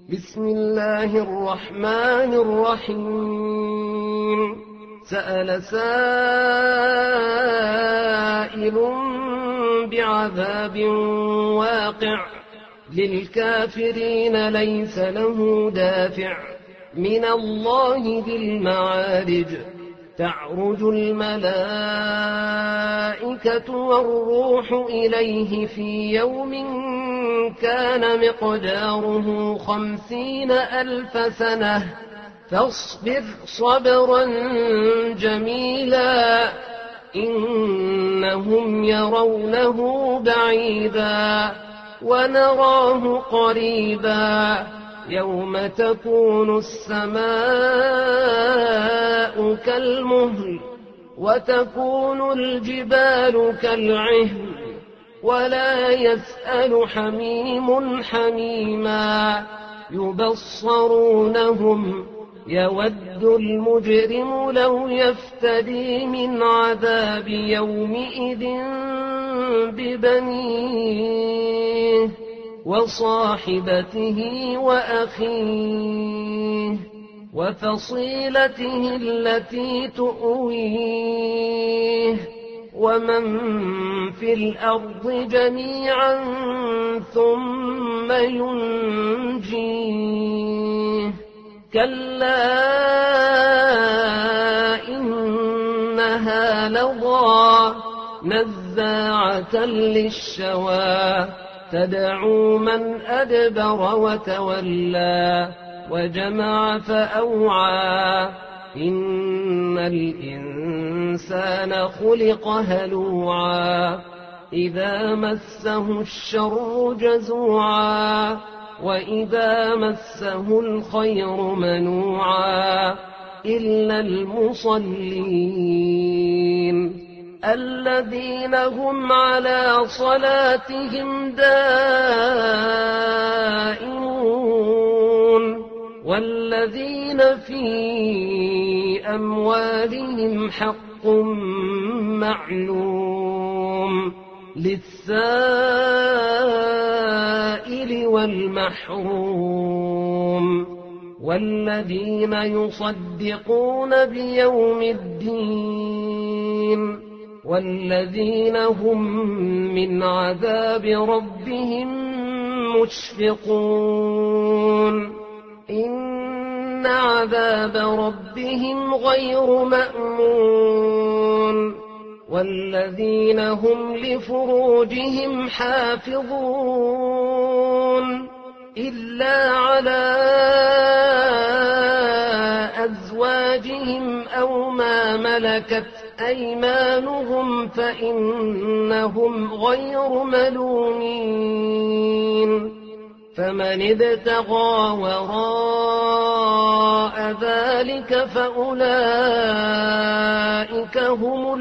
بسم الله الرحمن الرحيم. سأل سائل بعذاب واقع للكافرين ليس له دافع من الله ذي المعارج. تعرج الملائكة والروح إليه في يوم كان مقداره 50,000 سنة فاصبر صبرا جميلا إنهم يرونه بعيدا ونراه قريبا يوم تكون السماء كالمهل وتكون الجبال كالعهن ولا يسأل حميم حميما يبصرونهم يود المجرم لو يفتدي من عذاب يومئذ ببنيه وصاحبته وأخيه وفصيلته التي تؤويه ومن في الأرض جميعا ثم ينجيه كلا إنها لظى نزاعة للشوى تدعو من أدبر وتولى وجمع فأوعى إن الإنسان خلق هلوعا إذا مسه الشر جزوعا وإذا مسه الخير منوعا إلا المصلين الذين هم على صلاتهم دائمون والذين في أموالهم حق معلوم للسائل والمحروم والذين يصدقون بيوم الدين والذين هم من عذاب ربهم مشفقون إن عذاب ربهم غير مأمون والذين هم لفروجهم حافظون إلا على أزواجهم أو ما ملكت أيمانهم فإنهم غير ملومين فمن ابتغى وراء ذلك فأولئك هم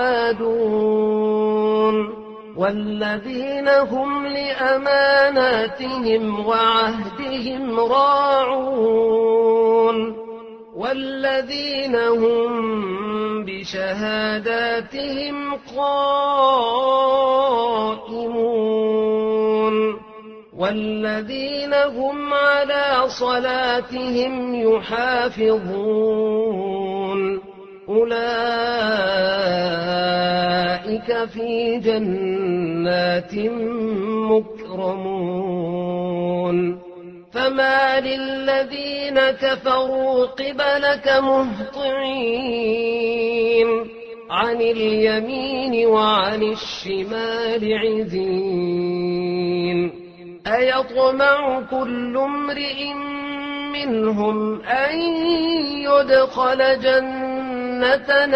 العادون والذين هم لأماناتهم وعهدهم راعون والذين هم بشهاداتهم قائمون والذين هم على صلاتهم يحافظون أولئك في جنات مكرمون فما للذين كفروا قبلك مهطعين عن اليمين وعن الشمال عزين أيطمع كل امرئ منهم أن يدخل جنة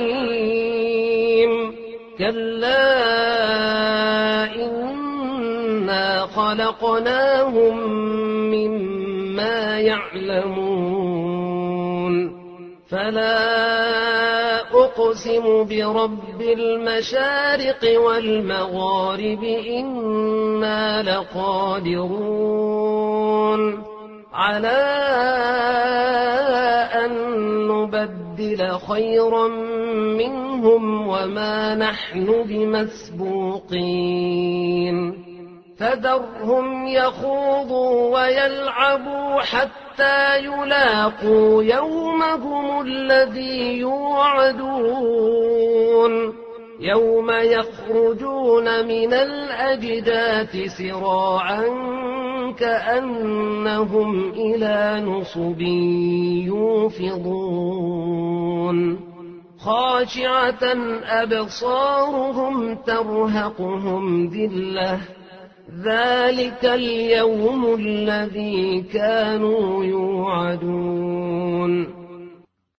نعيم كلا إنا خلقناهم مما يعلمون فلا أقسم برب المشارق والمغارب إنا لقادرون على أن نبدل خيرا منهم وما نحن بمسبوقين فذرهم يخوضوا ويلعبوا حتى يلاقوا يومهم الذي يوعدون يوم يخرجون من الأجداث سراعا كأنهم إلى نصب يوفضون خاشعة أبصارهم ترهقهم ذلة ذلك اليوم الذي كانوا يوعدون